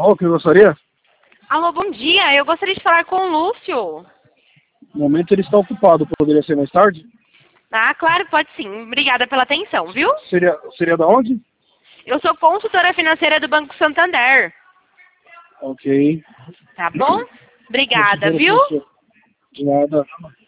Alô, que gostaria? Alô, bom dia. Eu gostaria de falar com o Lúcio. No momento ele está ocupado, poderia ser mais tarde? Ah, claro, pode sim. Obrigada pela atenção, viu? Seria da onde? Eu sou consultora financeira do Banco Santander. Ok. Tá bom? Obrigada, viu? De nada.